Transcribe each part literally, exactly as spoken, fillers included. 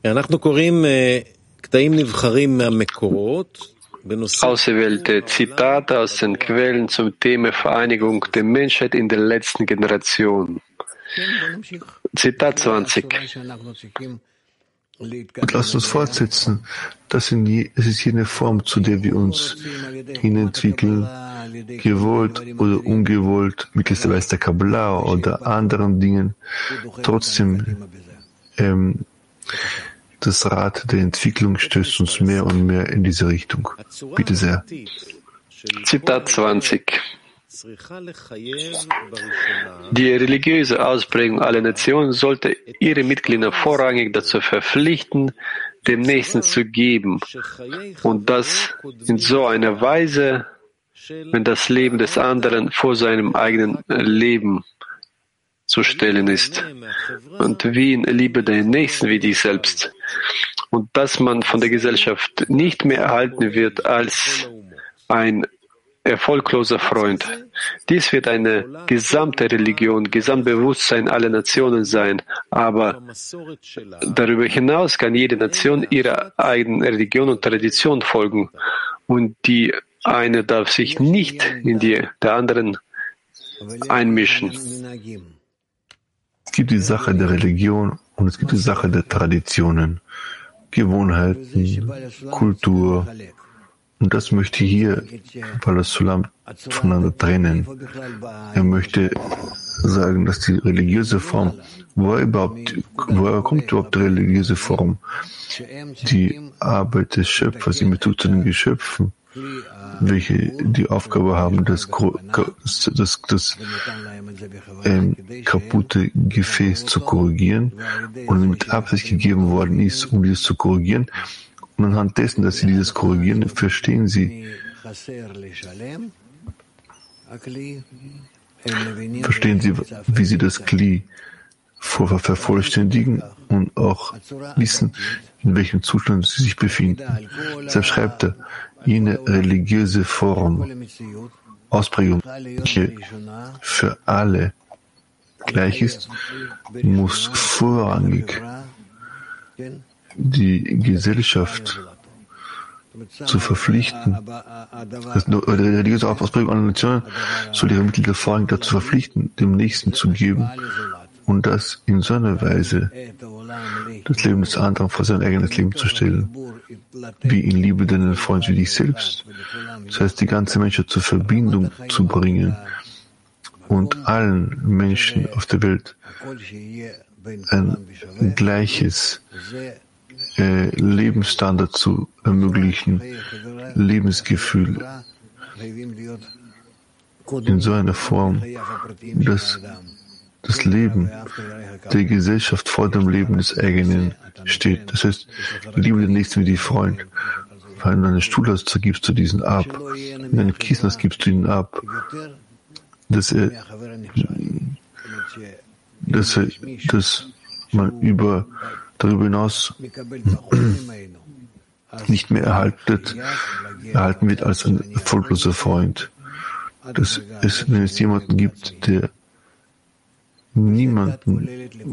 Ausgewählte Zitate aus den Quellen zum Thema Vereinigung der Menschheit in der letzten Generation. Zitat zwanzig. Und lasst uns fortsetzen. Das, sind je, das ist jene Form, zu der wir uns hinentwickeln, gewollt oder ungewollt, mittels der Weise der Kabbalah oder anderen Dingen. Trotzdem, ähm, das Rad der Entwicklung stößt uns mehr und mehr in diese Richtung. Bitte sehr. Zitat zwanzig. Die religiöse Ausprägung aller Nationen sollte ihre Mitglieder vorrangig dazu verpflichten, dem Nächsten zu geben. Und das in so einer Weise, wenn das Leben des anderen vor seinem eigenen Leben zu stellen ist. Und wie in Liebe den Nächsten wie dich selbst. Und dass man von der Gesellschaft nicht mehr erhalten wird als ein erfolgloser Freund. Dies wird eine gesamte Religion, Gesamtbewusstsein aller Nationen sein. Aber darüber hinaus kann jede Nation ihrer eigenen Religion und Tradition folgen. Und die eine darf sich nicht in die der anderen einmischen. Es gibt die Sache der Religion und es gibt die Sache der Traditionen, Gewohnheiten, Kultur. Und das möchte hier Bala Sulam voneinander trennen. Er möchte sagen, dass die religiöse Form, woher, überhaupt, woher kommt überhaupt die religiöse Form? Die Arbeit des Schöpfers in Bezug zu den Geschöpfen, welche die Aufgabe haben, das, das, das ähm, kaputte Gefäß zu korrigieren und mit Absicht gegeben worden ist, um dieses zu korrigieren. Und anhand dessen, dass sie dieses korrigieren, verstehen sie, verstehen sie, wie sie das Kli vor vervollständigen und auch wissen, in welchem Zustand sie sich befinden. Deshalb schreibt er, jene religiöse Form, Ausprägung, die für alle gleich ist, muss vorrangig die Gesellschaft zu verpflichten, das, die religiöse Ausprägung aller Nationen soll ihre Mitglieder vorrangig dazu verpflichten, dem Nächsten zu geben und das in so einer Weise, das Leben des anderen vor sein eigenes Leben zu stellen, wie in Liebe deinen Freund wie dich selbst. Das heißt, die ganze Menschheit zur Verbindung zu bringen und allen Menschen auf der Welt ein gleiches äh, Lebensstandard zu ermöglichen, Lebensgefühl in so einer Form, dass das Leben der Gesellschaft vor dem Leben des eigenen steht. Das heißt, Liebe den Nächsten wie die Freund. Wenn du einen Stuhl hast, so gibst du diesen ab. Wenn du einen Kissen hast, gibst du ihn ab. Dass er, dass er, dass man über, darüber hinaus nicht mehr erhaltet, erhalten wird als ein erfolgloser Freund. Dass es, wenn es jemanden gibt, der niemanden,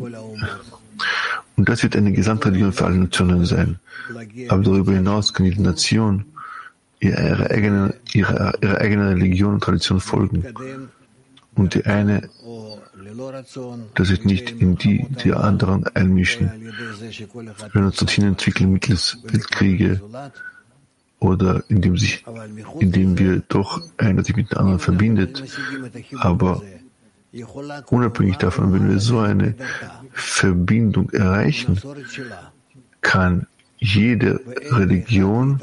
und das wird eine Gesamtreligion für alle Nationen sein. Aber darüber hinaus kann jede Nation ihre eigene, ihre, ihre eigene Religion und Tradition folgen. Und die eine, dass sich nicht in die der anderen einmischen. Wenn wir uns dorthin entwickeln mittels Weltkriege oder indem sich, indem wir doch einer sich mit dem anderen verbindet, aber unabhängig davon, wenn wir so eine Verbindung erreichen, kann jede Religion,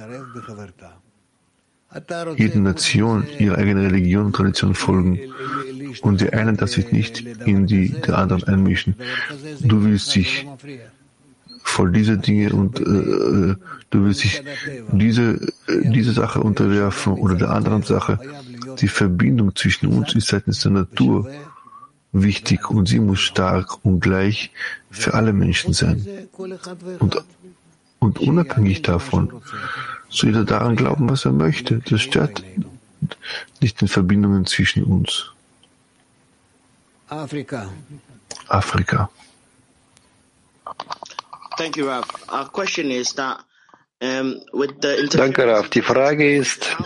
jede Nation ihre eigene Religion und Tradition folgen. Und der eine darf sich nicht in die der anderen einmischen. Du willst dich voll dieser Dinge und äh, du willst dich diese, äh, diese Sache unterwerfen oder der anderen Sache. Die Verbindung zwischen uns ist seitens der Natur wichtig und sie muss stark und gleich für alle Menschen sein. Und, und unabhängig davon soll jeder daran glauben, was er möchte. Das stört nicht den Verbindungen zwischen uns. Afrika. Afrika. Danke, Raf. Die Frage ist,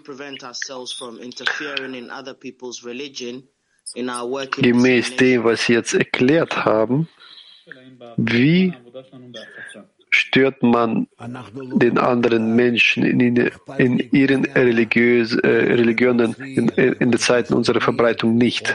gemäß dem, was Sie jetzt erklärt haben, wie stört man den anderen Menschen in, in ihren religiös, äh, Religionen in, in den Zeiten unserer Verbreitung nicht?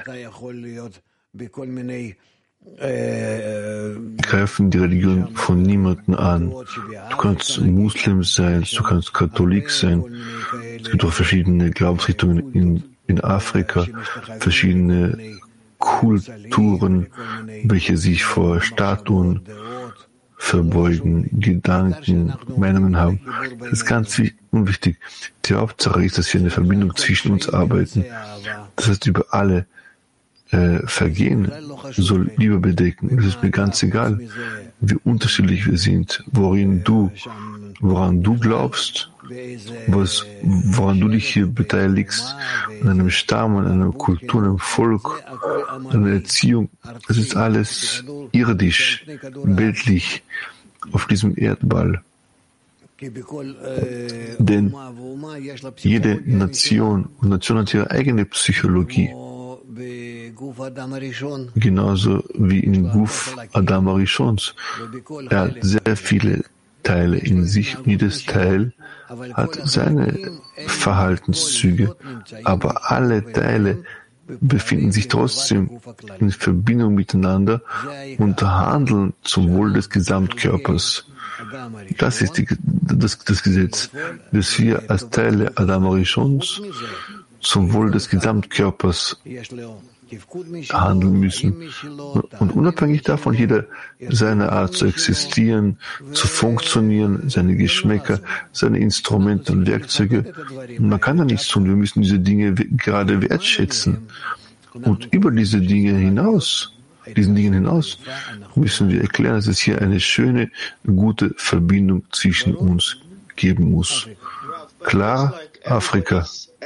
Greifen die Religion von niemandem an. Du kannst Muslim sein, du kannst Katholik sein. Es gibt auch verschiedene Glaubensrichtungen in, in Afrika, verschiedene Kulturen, welche sich vor Statuen verbeugen, Gedanken, Meinungen haben. Das ist ganz unwichtig. Die Hauptsache ist, dass wir eine Verbindung zwischen uns arbeiten. Das heißt, über alle äh, Vergehen soll Liebe bedecken. Es ist mir ganz egal, wie unterschiedlich wir sind, worin du, woran du glaubst, was, woran du dich hier beteiligst, an einem Stamm, an einer Kultur, an einem Volk, an einer Erziehung. Das ist alles irdisch, weltlich, auf diesem Erdball. Denn jede Nation und Nation hat ihre eigene Psychologie. Genauso wie in Guf Adam Arishons. Er hat sehr viele Teile in sich. Jedes Teil hat seine Verhaltenszüge, aber alle Teile befinden sich trotzdem in Verbindung miteinander und handeln zum Wohl des Gesamtkörpers. Das ist die, das, das Gesetz, dass wir als Teile Adam Arishons zum Wohl des Gesamtkörpers handeln müssen. Und unabhängig davon, jeder seine Art zu existieren, zu funktionieren, seine Geschmäcker, seine Instrumente und Werkzeuge. Man kann da nichts tun. Wir müssen diese Dinge gerade wertschätzen. Und über diese Dinge hinaus, diesen Dingen hinaus, müssen wir erklären, dass es hier eine schöne, gute Verbindung zwischen uns geben muss. Klar, Afrika.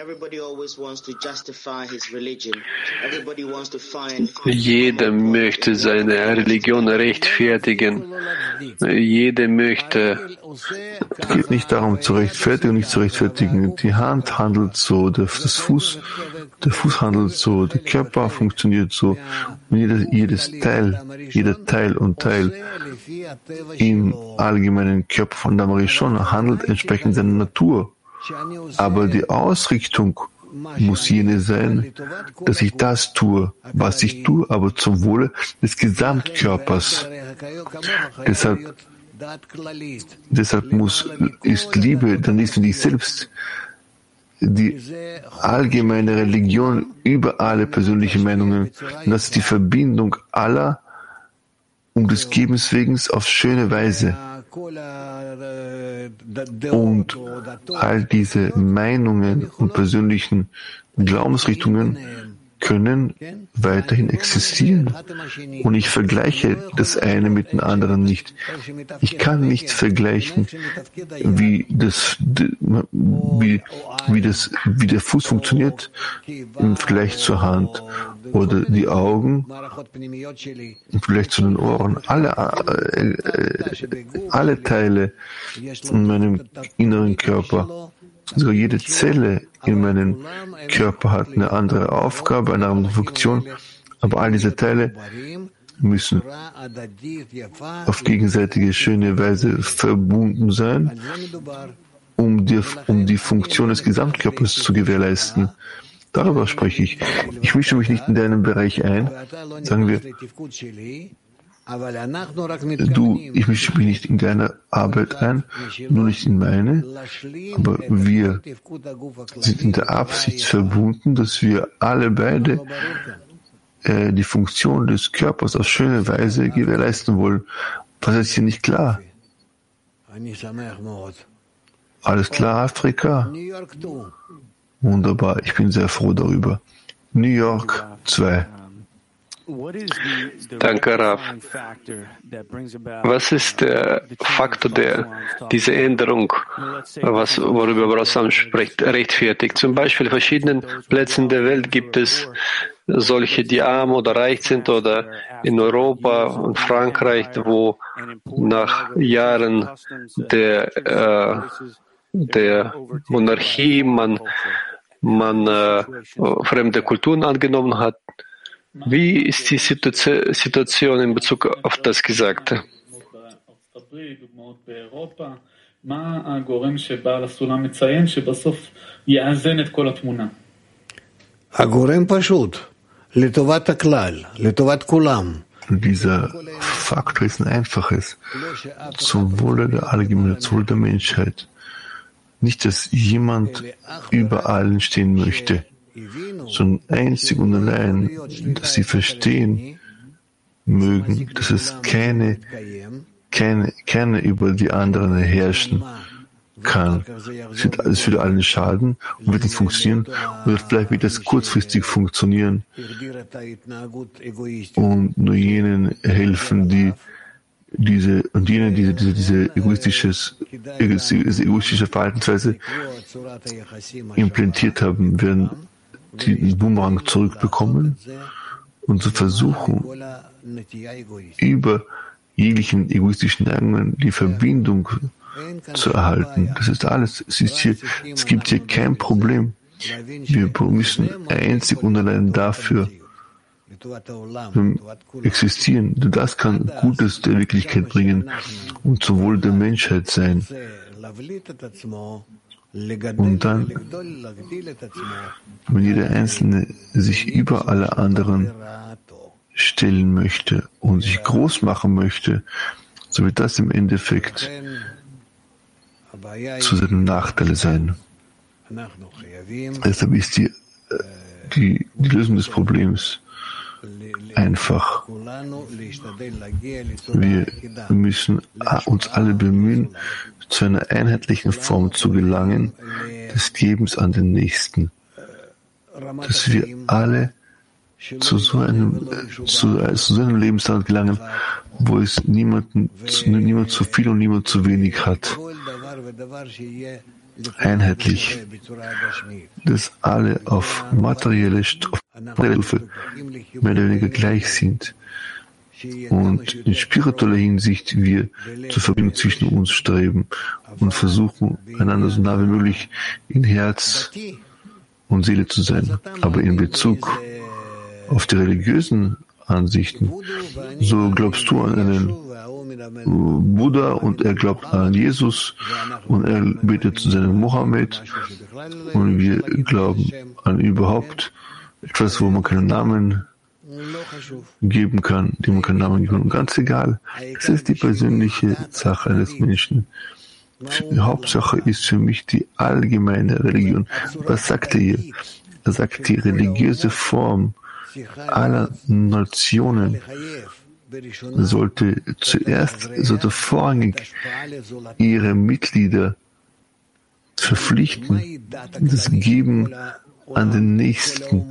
Jeder möchte seine Religion rechtfertigen. Jeder möchte. Es geht nicht darum, zu rechtfertigen, nicht zu rechtfertigen. Die Hand handelt so, der, das Fuß, der Fuß handelt so, der Körper funktioniert so. Und jedes, jedes Teil, jeder Teil und Teil im allgemeinen Körper von Adam Arishon handelt entsprechend seiner Natur. Aber die Ausrichtung muss jene sein, dass ich das tue, was ich tue, aber zum Wohle des Gesamtkörpers. Deshalb, deshalb muss, ist Liebe, dann ist für dich selbst die allgemeine Religion über alle persönlichen Meinungen. Und das ist die Verbindung aller um des Gebens wegen auf schöne Weise. Und all diese Meinungen und persönlichen Glaubensrichtungen können weiterhin existieren. Und ich vergleiche das eine mit dem anderen nicht. Ich kann nicht vergleichen, wie das, wie, wie das, wie der Fuß funktioniert im Vergleich zur Hand oder die Augen im Vergleich zu den Ohren. Alle, äh, alle Teile in meinem inneren Körper, sogar jede Zelle in meinem Körper hat eine andere Aufgabe, eine andere Funktion, aber all diese Teile müssen auf gegenseitige schöne Weise verbunden sein, um die, um die Funktion des Gesamtkörpers zu gewährleisten. Darüber spreche ich. Ich mische mich nicht in deinen Bereich ein, sagen wir, du, ich mische mich nicht in deine Arbeit ein, nur nicht in meine, aber wir sind in der Absicht verbunden, dass wir alle beide äh, die Funktion des Körpers auf schöne Weise gewährleisten wollen. Was ist hier nicht klar? Alles klar, Afrika? Wunderbar, ich bin sehr froh darüber. New York zwei. Danke, Raf. Was ist der Faktor, der diese Änderung, was, worüber Brosam spricht, rechtfertigt? Zum Beispiel in verschiedenen Plätzen der Welt gibt es solche, die arm oder reich sind, oder in Europa und Frankreich, wo nach Jahren der, äh, der Monarchie man, man äh, fremde Kulturen angenommen hat. Wie ist die Situation in Bezug auf das Gesagte? Dieser Faktor ist ein einfaches, zum Wohle der Allgemeinheit, zum Wohle der Menschheit. Nicht, dass jemand über allen stehen möchte, sondern einzig und allein, dass sie verstehen mögen, dass es keine, keine, keine über die anderen herrschen kann. Es wird, es wird allen schaden und wird nicht funktionieren, oder vielleicht wird es kurzfristig funktionieren und nur jenen helfen, die diese und jene diese diese diese egoistisches diese egoistische Verhaltensweise implantiert haben, werden den Boomerang zurückbekommen und zu versuchen, über jeglichen egoistischen Neigungen die Verbindung zu erhalten. Das ist alles. Es ist hier, es gibt hier kein Problem. Wir müssen einzig und allein dafür existieren. Das kann Gutes der Wirklichkeit bringen und zum Wohl der Menschheit sein. Und dann, wenn jeder Einzelne sich über alle anderen stellen möchte und sich groß machen möchte, so wird das im Endeffekt zu seinem Nachteil sein. Deshalb ist die, die, die Lösung des Problems einfach. Wir müssen uns alle bemühen, zu einer einheitlichen Form zu gelangen, des Gebens an den Nächsten. Dass wir alle zu so einem, zu, zu so einem Lebensstandard gelangen, wo es niemanden, niemand zu viel und niemand zu wenig hat. Einheitlich, dass alle auf materielle Stufe mehr oder weniger gleich sind und in spiritueller Hinsicht wir zur Verbindung zwischen uns streben und versuchen, einander so nah wie möglich in Herz und Seele zu sein. Aber in Bezug auf die religiösen Ansichten, so glaubst du an einen Buddha und er glaubt an Jesus und er betet zu seinem Mohammed und wir glauben an überhaupt etwas, wo man keinen Namen geben kann, dem man keinen Namen geben kann. Und ganz egal, es ist die persönliche Sache eines Menschen. Die Hauptsache ist für mich die allgemeine Religion. Was sagt er hier? Er sagt, die religiöse Form aller Nationen sollte zuerst, sollte vorrangig ihre Mitglieder verpflichten, das Geben an den Nächsten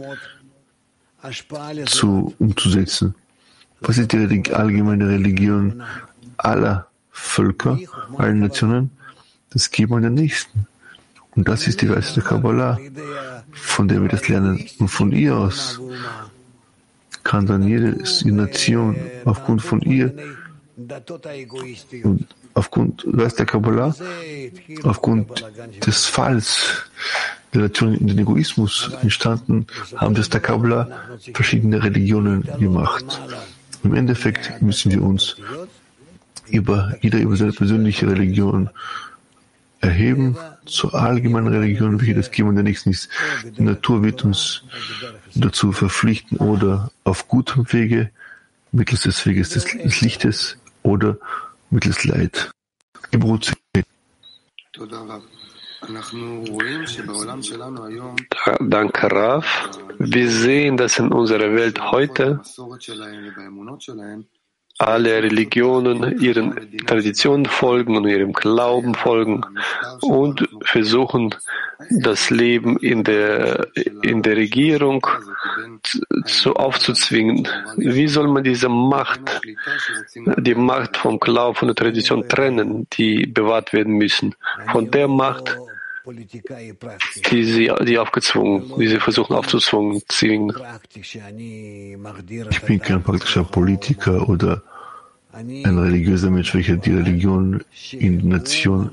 zu, umzusetzen. Was ist die allgemeine Religion aller Völker, aller Nationen? Das Geben an den Nächsten. Und das ist die Weisheit der Kabbalah, von der wir das lernen. Und von ihr aus kann dann jede Nation aufgrund von ihr und aufgrund der Kabbalah, aufgrund des Falls der Nation in den Egoismus entstanden, haben das der Kabbalah verschiedene Religionen gemacht. Im Endeffekt müssen wir uns über jeder über seine persönliche Religion erheben, zur allgemeinen Religion, welche das Geben der Nächsten ist. Die Natur wird uns dazu verpflichten, oder auf gutem Wege, mittels des Weges des Lichtes oder mittels Leid. Danke, Raf. Wir sehen, dass in unserer Welt heute alle Religionen ihren Traditionen folgen und ihrem Glauben folgen und versuchen, das Leben in der, in der Regierung zu, aufzuzwingen. Wie soll man diese Macht, die Macht vom Glauben, von der Tradition trennen, die bewahrt werden müssen, von der Macht, die sie, die aufgezwungen, die sie versuchen aufzuzwingen, zwingen. Ich bin kein praktischer Politiker oder ein religiöser Mensch, welcher die Religion in die Nation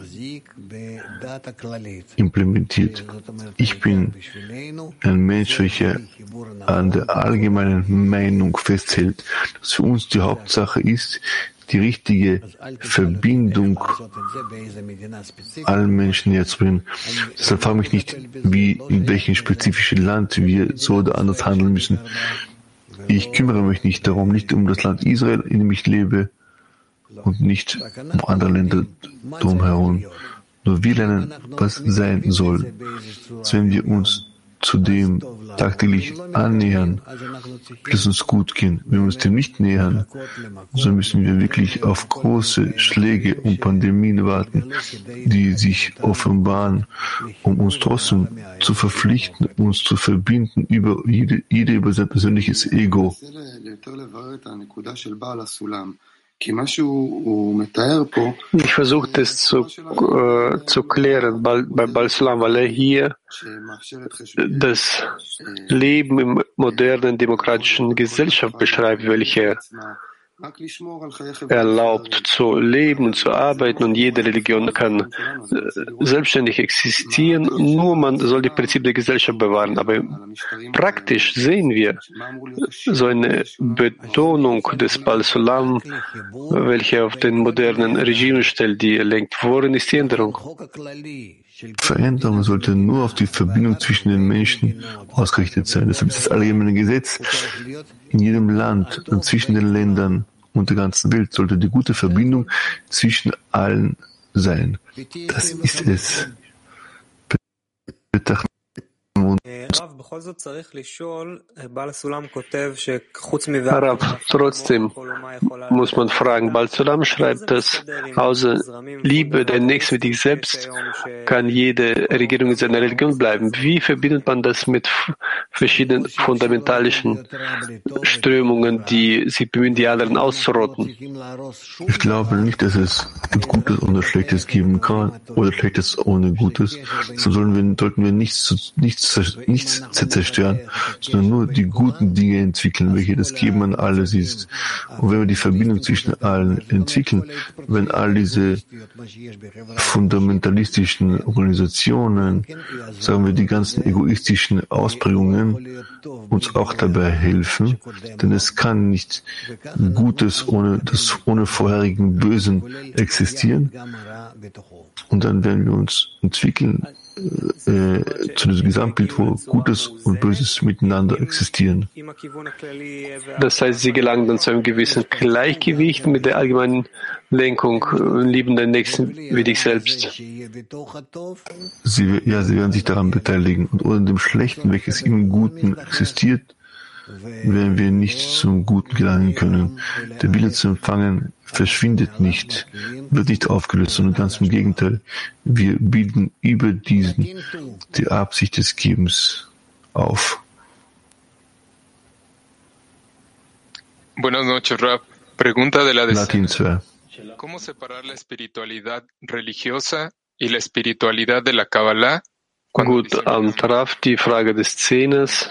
implementiert. Ich bin ein Mensch, welcher an der allgemeinen Meinung festhält, dass für uns die Hauptsache ist, die richtige Verbindung allen Menschen näher zu bringen. Deshalb frage ich mich nicht, wie, in welchem spezifischen Land wir so oder anders handeln müssen. Ich kümmere mich nicht darum, nicht um das Land Israel, in dem ich lebe, und nicht um andere Länder drumherum. Nur wir lernen, was sein soll. Dass wenn wir uns zu dem tagtäglich annähern, wird es uns gut gehen. Wenn wir uns dem nicht nähern, so müssen wir wirklich auf große Schläge und Pandemien warten, die sich offenbaren, um uns trotzdem zu verpflichten, uns zu verbinden, über jede, jede über sein persönliches Ego. Ich versuche das zu, äh, zu klären bei, bei Baal Sulam, weil er hier das Leben im modernen demokratischen Gesellschaft beschreibt, welche erlaubt zu leben und zu arbeiten, und jede Religion kann äh, selbstständig existieren, nur man soll die Prinzipien der Gesellschaft bewahren. Aber praktisch sehen wir so eine Betonung des Baal Sulam, welche auf den modernen Regime stellt, die lenkt. Worin ist die Änderung? Veränderung sollte nur auf die Verbindung zwischen den Menschen ausgerichtet sein. Deshalb ist das allgemeine Gesetz in jedem Land und zwischen den Ländern und der ganzen Welt sollte die gute Verbindung zwischen allen sein. Das ist es. Betrachten Rav, trotzdem muss man fragen, Baal Sulam schreibt, dass außer Liebe der Nächste wie dich selbst kann jede Regierung in seiner Religion bleiben. Wie verbindet man das mit verschiedenen fundamentalischen Strömungen, die sich bemühen, die anderen auszurotten? Ich glaube nicht, dass es Gutes oder Schlechtes geben kann oder Schlechtes ohne Gutes. So sollen wir, sollten wir nichts, nichts, nichts zerstören, sondern nur die guten Dinge entwickeln, welche das Geben an alles ist. Und wenn wir die Verbindung zwischen allen entwickeln, wenn all diese fundamentalistischen Organisationen, sagen wir, die ganzen egoistischen Ausprägungen uns auch dabei helfen, denn es kann nicht Gutes ohne das ohne vorherigen Bösen existieren. Und dann werden wir uns entwickeln äh, zu diesem Gesamtbild, wo Gutes und Böses miteinander existieren. Das heißt, sie gelangen dann zu einem gewissen Gleichgewicht mit der allgemeinen Lenkung, lieben den Nächsten wie dich selbst. Sie, ja, sie werden sich daran beteiligen. Und ohne dem Schlechten, welches im Guten existiert, werden wir nicht zum Guten gelangen können. Der Wille zu empfangen verschwindet nicht, wird nicht aufgelöst, sondern ganz im Gegenteil. Wir bilden über diesen die Absicht des Gebens auf. Buenas noches, Rab. Pregunta de la Latin zwei. ¿Cómo separar la espiritualidad religiosa y la espiritualidad de la Kabbalah? Gut, am Traf die Frage des Zehners.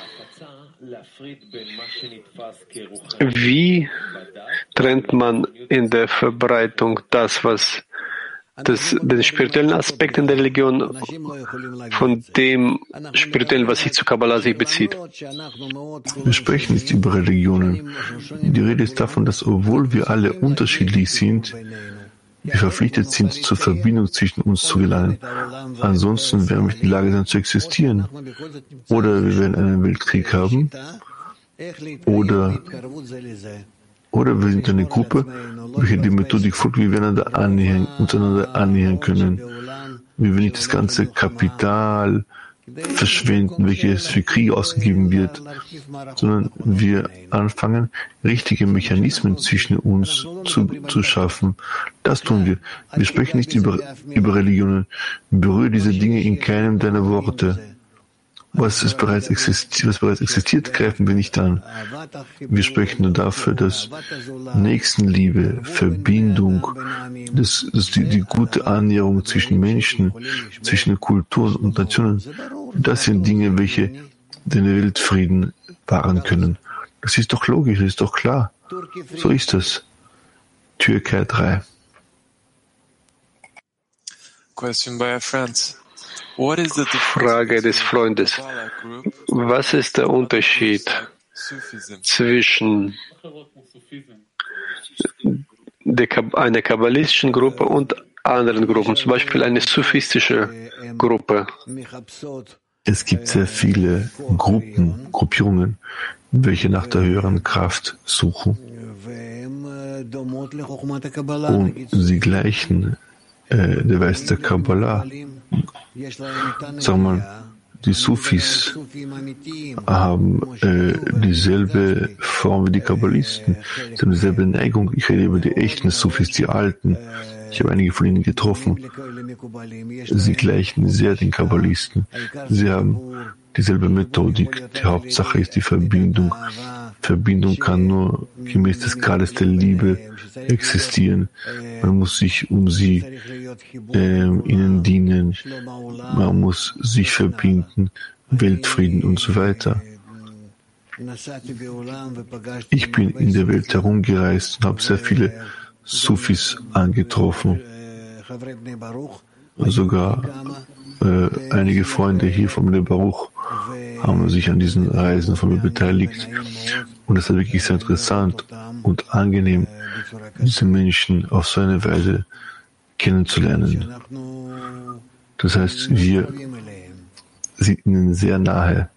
Wie trennt man in der Verbreitung das, was das, den spirituellen Aspekt in der Religion von dem spirituellen, was sich zu Kabbalah sich bezieht? Wir sprechen nicht über Religionen. Die Rede ist davon, dass obwohl wir alle unterschiedlich sind, wir verpflichtet sind, zur Verbindung zwischen uns zu gelangen. Ansonsten werden wir nicht in der Lage sein zu existieren. Oder wir werden einen Weltkrieg haben. Oder, oder wir sind eine Gruppe, welche die Methodik folgt, wie wir einander annähern, untereinander annähern können. Wir werden nicht das ganze Kapital verschwenden, welches für Krieg ausgegeben wird, sondern wir anfangen, richtige Mechanismen zwischen uns zu, zu schaffen. Das tun wir. Wir sprechen nicht über, über Religionen. Berühre diese Dinge in keinem deiner Worte. was, es bereits existiert, was bereits existiert, greifen wir nicht an. Wir sprechen nur dafür, dass Nächstenliebe, Verbindung, das, das die, die gute Annäherung zwischen Menschen, zwischen Kulturen und Nationen, das sind Dinge, welche den Weltfrieden wahren können. Das ist doch logisch, das ist doch klar. So ist es. Türkei drei. Question by a friend. What is the Frage des Freundes. Was ist der Unterschied zwischen der, einer kabbalistischen Gruppe und anderen Gruppen, zum Beispiel eine sufistische Gruppe? Es gibt sehr viele Gruppen, Gruppierungen, welche nach der höheren Kraft suchen. Und sie gleichen äh, der Weise der Kabbalah. Sagen wir mal, die Sufis haben äh, dieselbe Form wie die Kabbalisten, sie haben dieselbe Neigung. Ich rede über die echten Sufis, die alten. Ich habe einige von ihnen getroffen. Sie gleichen sehr den Kabbalisten. Sie haben dieselbe Methodik. Die Hauptsache ist die Verbindung. Verbindung kann nur gemäß des Grades der Liebe existieren. Man muss sich um sie, äh, ihnen dienen. Man muss sich verbinden, Weltfrieden und so weiter. Ich bin in der Welt herumgereist und habe sehr viele Sufis angetroffen. Sogar äh, einige Freunde hier von Bnei Baruch haben sich an diesen Reisen von mir beteiligt. Und es ist wirklich sehr interessant und angenehm, diese Menschen auf so eine Weise kennenzulernen. Das heißt, wir sind ihnen sehr nahe.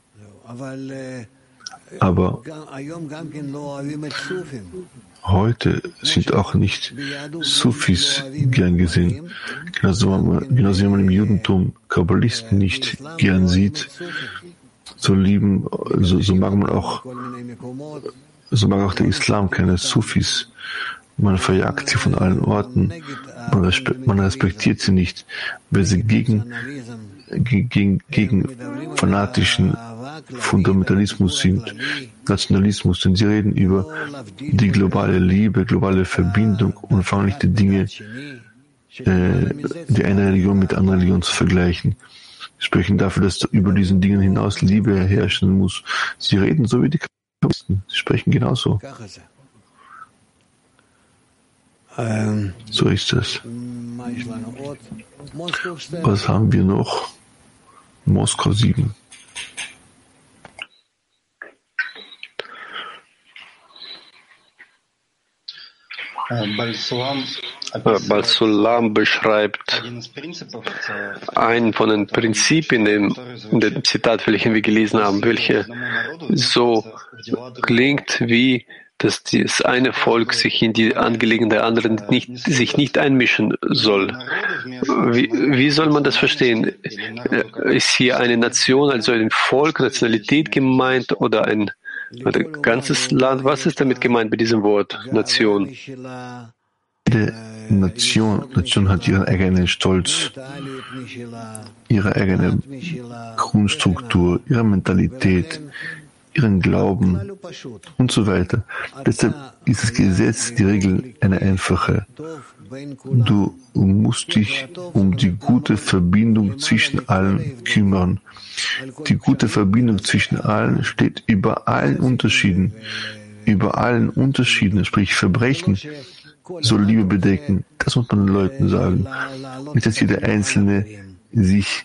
Aber heute sind auch nicht Sufis gern gesehen. Genauso, genauso wie man im Judentum Kabbalisten nicht gern sieht, so lieben, so, so mag man auch, so mag auch der Islam keine Sufis. Man verjagt sie von allen Orten. Man, respe man respektiert sie nicht, weil sie gegen, gegen, gegen fanatischen Fundamentalismus sind, Nationalismus, denn sie reden über die globale Liebe, globale Verbindung und fangen nicht die Dinge, äh, die eine Religion mit der anderen Religion zu vergleichen. Sie sprechen dafür, dass über diesen Dingen hinaus Liebe herrschen muss. Sie reden so wie die Kabbalisten. Sie sprechen genauso. So ist es. Was haben wir noch? Moskau sieben. Balsulam beschreibt einen von den Prinzipien in dem Zitat, welchen wir gelesen haben, welche so klingt wie, dass das eine Volk sich in die Angelegenheiten der anderen nicht, sich nicht einmischen soll. Wie, wie soll man das verstehen? Ist hier eine Nation, also ein Volk, Nationalität gemeint oder ein ein ganzes Land? Was ist damit gemeint bei diesem Wort Nation? Jede Nation, Nation hat ihren eigenen Stolz, ihre eigene Grundstruktur, ihre Mentalität, ihren Glauben und so weiter. Deshalb ist das Gesetz, die Regel, eine einfache. Du musst dich um die gute Verbindung zwischen allen kümmern. Die gute Verbindung zwischen allen steht über allen Unterschieden. Über allen Unterschieden, sprich Verbrechen, soll Liebe bedecken. Das muss man den Leuten sagen. Nicht, dass jeder Einzelne sich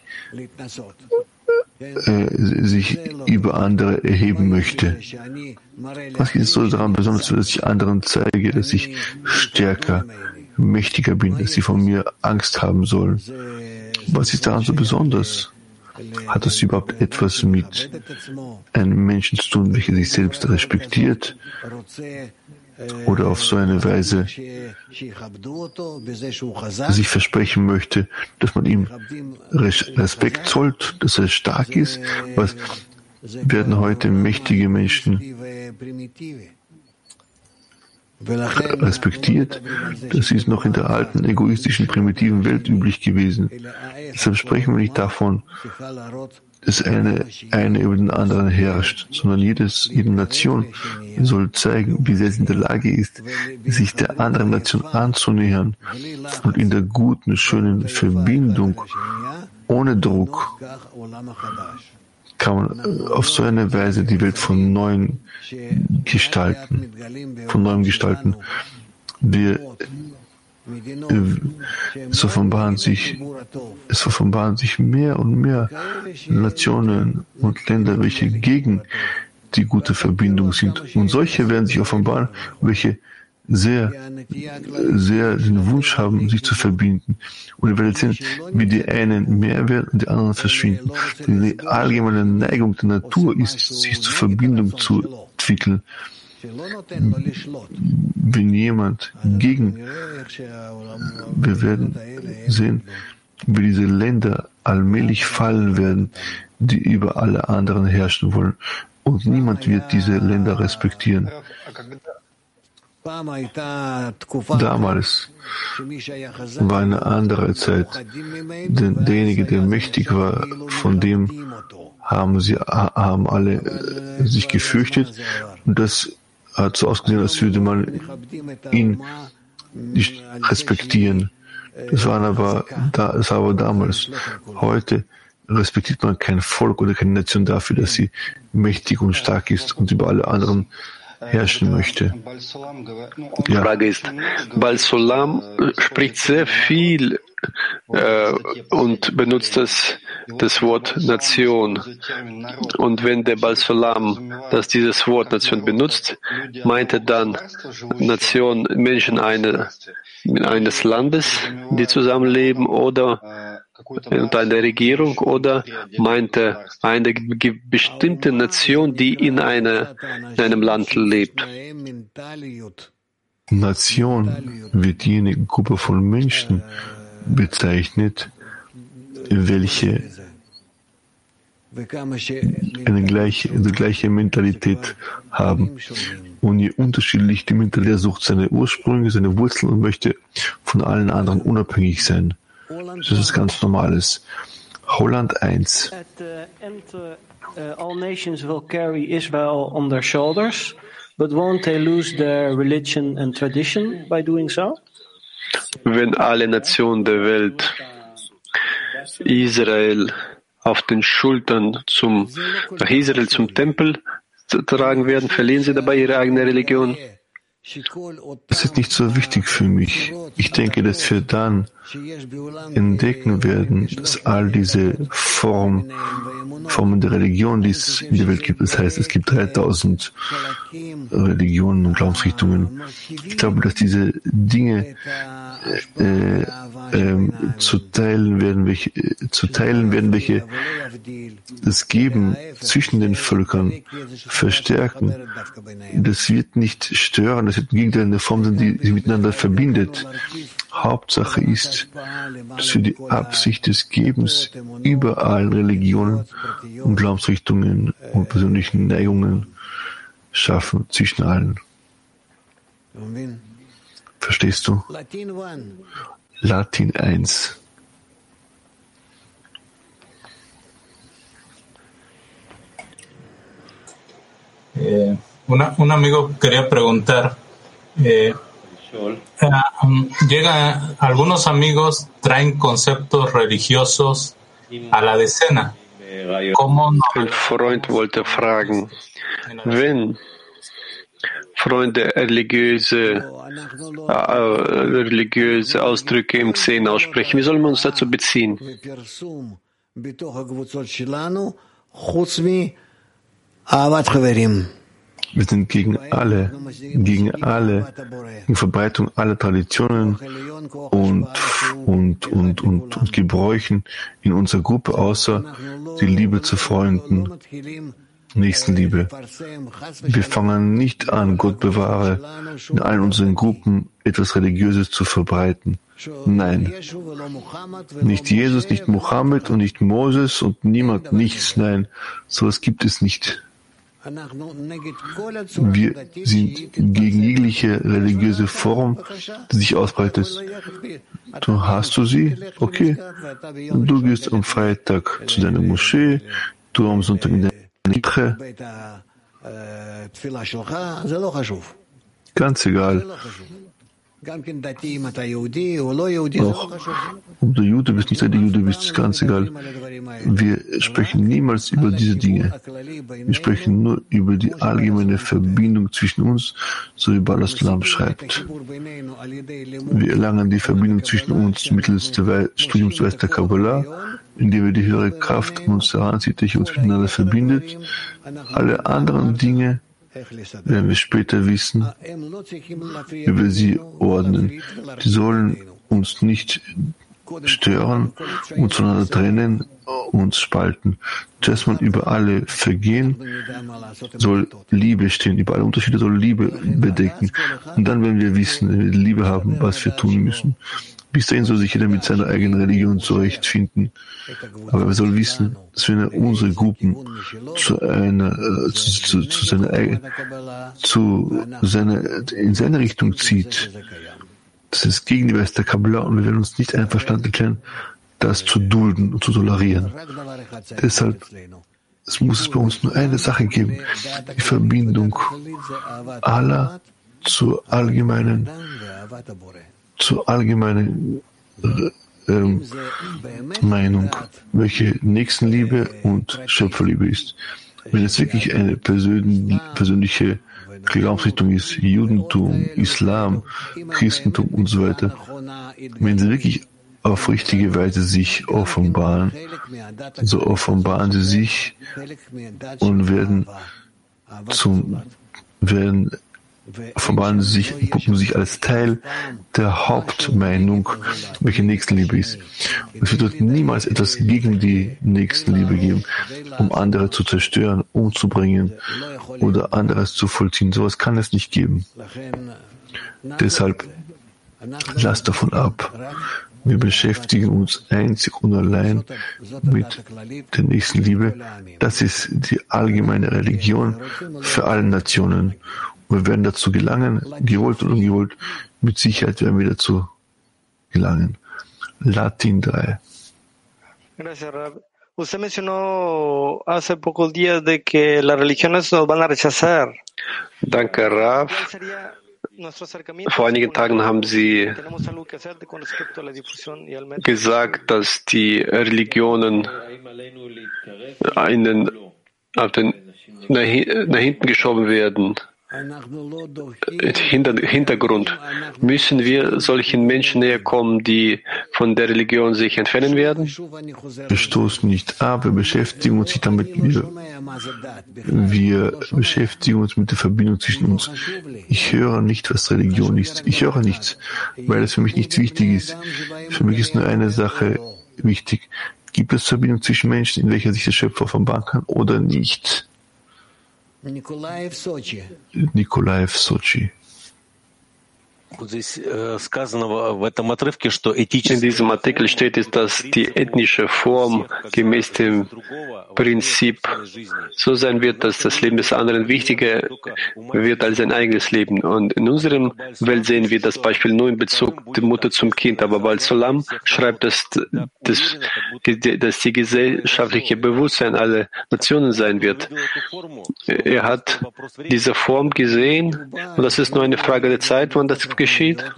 Äh, sich über andere erheben möchte. Was ist so daran besonders, dass ich anderen zeige, dass ich stärker, mächtiger bin, dass sie von mir Angst haben sollen? Was ist daran so besonders? Hat das überhaupt etwas mit einem Menschen zu tun, welcher sich selbst respektiert oder auf so eine Weise sich versprechen möchte, dass man ihm Respekt zollt, dass er stark ist? Was werden heute mächtige Menschen respektiert? Das ist noch in der alten, egoistischen, primitiven Welt üblich gewesen. Deshalb sprechen wir nicht davon, dass eine, eine über den anderen herrscht, sondern jedes, jede Nation soll zeigen, wie sehr sie in der Lage ist, sich der anderen Nation anzunähern und in der guten, schönen Verbindung, ohne Druck, kann man auf so eine Weise die Welt von neuem gestalten, von neuem gestalten. Wir Es offenbaren sich, es offenbaren sich mehr und mehr Nationen und Länder, welche gegen die gute Verbindung sind. Und solche werden sich offenbaren, welche sehr, sehr den Wunsch haben, sich zu verbinden. Und ihr werdet sehen, wie die einen mehr werden und die anderen verschwinden. Denn die allgemeine Neigung der Natur ist, sich zur Verbindung zu entwickeln. Wenn jemand gegen, wir werden sehen, wie diese Länder allmählich fallen werden, die über alle anderen herrschen wollen. Und niemand wird diese Länder respektieren. Damals war eine andere Zeit, denn derjenige, der mächtig war, von dem haben sie haben alle sich gefürchtet, und das hat so ausgesehen, als würde man ihn nicht respektieren. Das war aber, das war aber damals. Heute respektiert man kein Volk oder keine Nation dafür, dass sie mächtig und stark ist und über alle anderen herrschen möchte. Die ja. Frage ist, Baal Sulam spricht sehr viel äh, und benutzt das, das Wort Nation. Und wenn der Baal Sulam das dieses Wort Nation benutzt, meint er dann Nation, Menschen eine, eines Landes, die zusammenleben, oder unter einer Regierung, oder meint er eine bestimmte Nation, die in, eine, in einem Land lebt? Nation wird jene Gruppe von Menschen bezeichnet, welche eine gleiche, eine gleiche Mentalität haben. Und je unterschiedlich die Mentalität sucht seine Ursprünge, seine Wurzeln und möchte von allen anderen unabhängig sein. Das ist ganz Normales. Holland eins. At the end, uh, all nations will carry Israel on their shoulders, but won't they lose their religion and tradition by doing so? Wenn alle Nationen der Welt Israel auf den Schultern zum, nach Israel zum Tempel tragen werden, verlieren sie dabei ihre eigene Religion? Das ist nicht so wichtig für mich. Ich denke, dass wir dann entdecken werden, dass all diese Formen, Formen der Religion, die es in der Welt gibt, das heißt, es gibt dreitausend Religionen und Glaubensrichtungen. Ich glaube, dass diese Dinge äh, äh, zu teilen werden, welche, äh, zu teilen werden, welche das Geben zwischen den Völkern verstärken. Das wird nicht stören, das wird im Gegenteil eine Form sein, die sie miteinander verbindet. Hauptsache ist, dass wir die Absicht des Gebens über allen Religionen und Glaubensrichtungen und persönlichen Neigungen schaffen, zwischen allen. Verstehst du? Latin eins. Eh, una, un amigo quería preguntar, eh, eh, llega, algunos amigos traen conceptos religiosos a la decena. ¿Cómo no? Ein Freund wollte fragen, wenn Freunde religiöse, äh, religiöse Ausdrücke im Zehn aussprechen, wie sollen wir uns dazu beziehen? Wir sind gegen alle, gegen alle, die Verbreitung aller Traditionen und, und, und, und, und Gebräuchen in unserer Gruppe, außer die Liebe zu Freunden, Nächstenliebe. Wir fangen nicht an, Gott bewahre, in allen unseren Gruppen etwas Religiöses zu verbreiten. Nein. Nicht Jesus, nicht Mohammed und nicht Moses und niemand, nichts. Nein, sowas gibt es nicht. Wir sind gegen jegliche religiöse Form, die sich ausbreitet. Du hast du sie? Okay. Du gehst am Freitag zu deiner Moschee, du am Sonntag in deine Kirche. Ganz egal. Auch ob du Jude bist, nicht der Jude bist, ist ganz egal. Wir sprechen niemals über diese Dinge. Wir sprechen nur über die allgemeine Verbindung zwischen uns, so wie Baal HaSulam schreibt. Wir erlangen die Verbindung zwischen uns mittels des Studiums der Kabbalah, indem wir die höhere Kraft uns heranzieht, die uns miteinander verbindet. Alle anderen Dinge werden wir später wissen, wie wir sie ordnen. Die sollen uns nicht stören, uns voneinander trennen, uns spalten. Zuerst mal über alle Vergehen soll Liebe stehen, über alle Unterschiede soll Liebe bedecken. Und dann werden wir wissen, wenn wir Liebe haben, was wir tun müssen. Bis dahin soll sich jeder mit seiner eigenen Religion zurechtfinden. Aber er soll wissen, dass wenn er unsere Gruppen zu einer, äh, zu, zu, zu seiner, zu seiner, in seine Richtung zieht, das ist gegen die Weise der Kabbalah und wir werden uns nicht einverstanden erklären, das zu dulden und zu tolerieren. Deshalb es muss es bei uns nur eine Sache geben, die Verbindung aller zur allgemeinen zur allgemeinen äh, äh, Meinung, welche Nächstenliebe und Schöpferliebe ist. Wenn es wirklich eine persön persönliche Glaubensrichtung ist, Judentum, Islam, Christentum und so weiter, wenn sie wirklich auf richtige Weise sich offenbaren, so offenbaren sie sich und werden zum werden offenbaren sie sich, entpuppen sich als Teil der Hauptmeinung, welche Nächstenliebe ist. Es wird dort niemals etwas gegen die Nächstenliebe geben, um andere zu zerstören, umzubringen oder anderes zu vollziehen. Sowas kann es nicht geben. Deshalb lasst davon ab. Wir beschäftigen uns einzig und allein mit der Nächstenliebe. Das ist die allgemeine Religion für alle Nationen. Und wir werden dazu gelangen, gewollt und ungewollt, mit Sicherheit werden wir dazu gelangen. Latin drei. Gracias, Rab. Usted mencionó hace pocos días de que las religiones nos van a rechazar. Danke, Rav. Vor einigen Tagen haben Sie gesagt, dass die Religionen einen, auf den, nach, nach hinten geschoben werden. Hintergrund. Müssen wir solchen Menschen näher kommen, die von der Religion sich entfernen werden? Wir stoßen nicht ab, wir beschäftigen uns nicht damit. Wir, wir beschäftigen uns mit der Verbindung zwischen uns. Ich höre nicht, was Religion ist. Ich höre nichts, weil es für mich nichts wichtig ist. Für mich ist nur eine Sache wichtig. Gibt es Verbindung zwischen Menschen, in welcher sich der Schöpfer offenbaren kann oder nicht? Nikolaev, Sochi. In diesem Artikel steht es, dass die ethnische Form gemäß dem Prinzip so sein wird, dass das Leben des anderen wichtiger wird als sein eigenes Leben. Und in unserem Welt sehen wir das Beispiel nur in Bezug der Mutter zum Kind. Aber Baal HaSulam schreibt, dass, dass, dass die gesellschaftliche Bewusstsein aller Nationen sein wird. Er hat diese Form gesehen und das ist nur eine Frage der Zeit, wann das geschieht.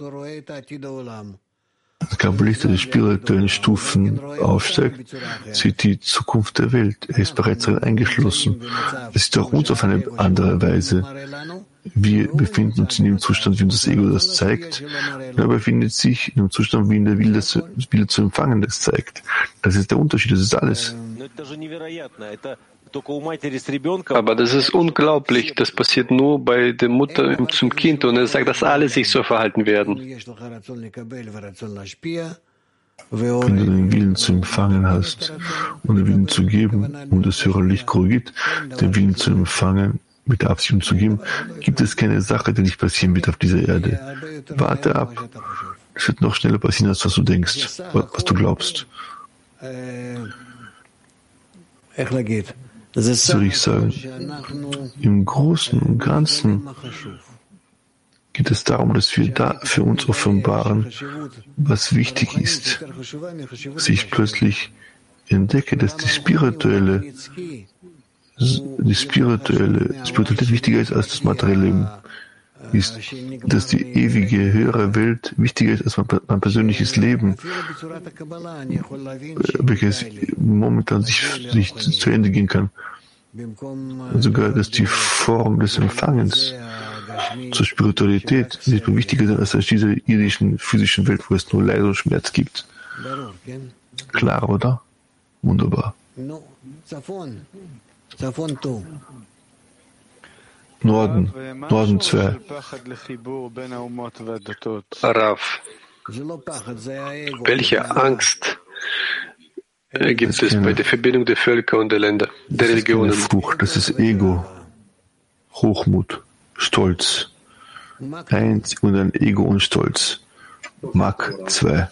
Der Kabbalist, die spirituellen Stufen aufsteigt, sieht die Zukunft der Welt. Er ist bereits darin eingeschlossen. Es ist auch uns auf eine andere Weise. Wir befinden uns in dem Zustand, wie uns das Ego das zeigt. Er befindet sich in dem Zustand, wie in der Wille zu, Wille zu empfangen das zeigt. Das ist der Unterschied, das ist alles. Aber das ist unglaublich. Das passiert nur bei der Mutter zum Kind. Und er sagt, dass alle sich so verhalten werden. Wenn du den Willen zu empfangen hast und den Willen zu geben und das höhere Licht korrigiert, den Willen zu empfangen, mit der Absicht zu geben, gibt es keine Sache, die nicht passieren wird auf dieser Erde. Warte ab. Es wird noch schneller passieren, als was du denkst, was du glaubst. soll ich sagen, im Großen und Ganzen geht es darum, dass wir da für uns offenbaren, was wichtig ist. Dass ich plötzlich entdecke, dass die spirituelle, die spirituelle Spiritualität wichtiger ist als das materielle Leben. Ist, dass die ewige, höhere Welt wichtiger ist als mein, mein persönliches Leben, welches momentan sich, sich zu Ende gehen kann. Und sogar, dass die Form des Empfangens zur Spiritualität nicht mehr wichtiger ist als diese irdischen, physischen Welt, wo es nur Leid und Schmerz gibt. Klar, oder? Wunderbar. Norden, Norden zwei. Rav, welche Angst gibt es bei der Verbindung der Völker und der Länder, der Religionen? Das ist keine Furcht, das ist Ego, Hochmut, Stolz. Eins und ein Ego und Stolz. Mach zwei.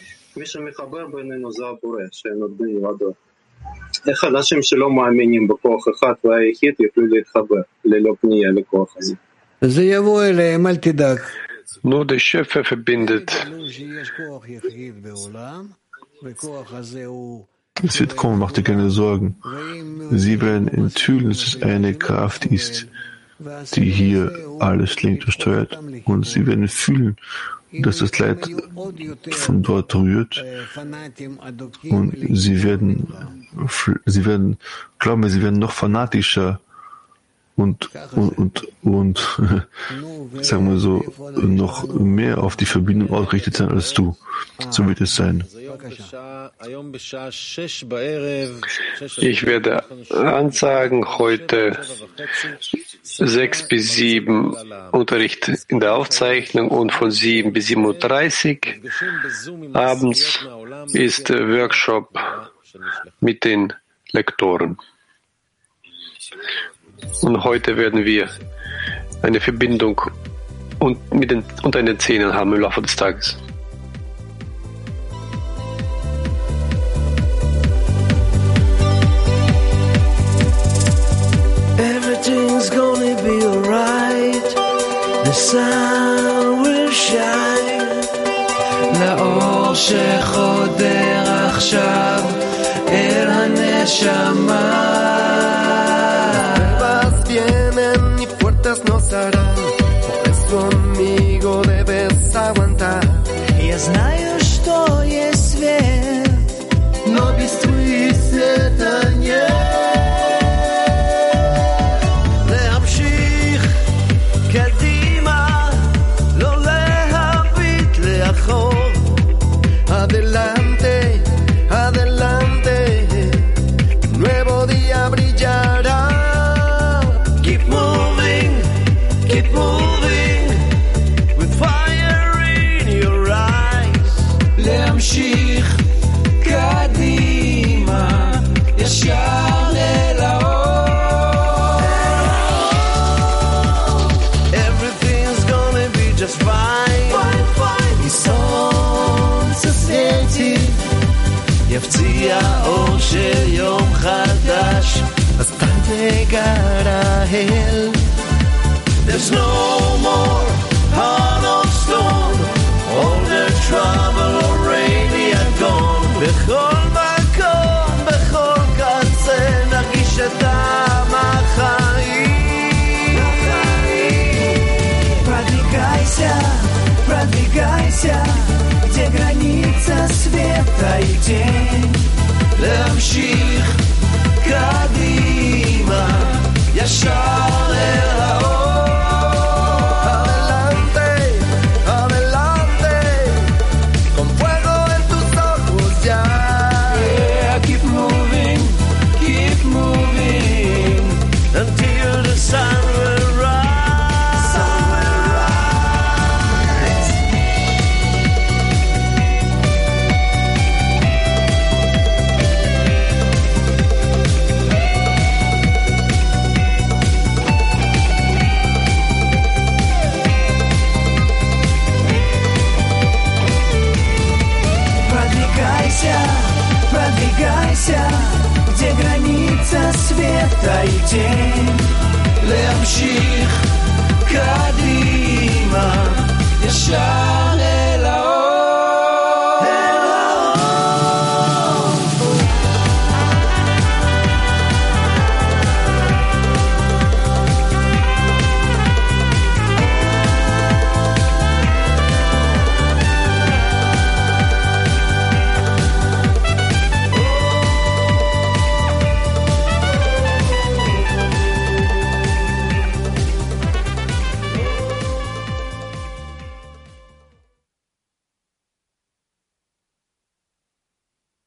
איך אנשים שלא מאמינים בכוח אחד והיחיד יוכלו להתחבר ללא פנייה לכוח הזה? זה יבוא אליהם, אל תדאג. Nur der Schöpfer verbindet. Es wird kommen, mach dir keine Sorgen. Sie werden enthüllen, dass es eine Kraft ist, die hier alles lenkt und steuert. Und sie werden fühlen, dass das Leid von dort rührt. Und sie werden, sie werden, glauben wir, sie werden noch fanatischer und, und, und, und sagen wir so, noch mehr auf die Verbindung ausgerichtet sein als du. So wird es sein. Ich werde ansagen, heute sechs bis sieben Unterricht in der Aufzeichnung und von sieben bis sieben Uhr dreißig abends ist der Workshop mit den Lektoren. Und heute werden wir eine Verbindung und mit den, unter den Zähnen haben im Laufe des Tages. Everything's gonna be alright. The sun will shine. לאור שחודר עכשיו אל הנשמה. Vienen y puertas nos harán, por eso amigo debes aguantar. Я знаю, что есть свет, но без твоей света нет. להמשיך קדימה, לא להביט לאחור. Adelante, adelante, un nuevo día brillará. Keep moving with fire in your eyes. להמשיך קדימה, ישר אל האור. Everything's gonna be just fine. Fine, fine. ניסון ססייתי, יפציע אור של יום חדש. אז תנגרה אל. There's no more heart of stone, all the trouble already are gone. בכל מקום, בכל קצה, נרגיש את טעם החיים. Продвигайся, продвигайся, где граница света и тень. להמשיך קדימה, ישר אל האור. Con ניתן להמשיך קדימה ישר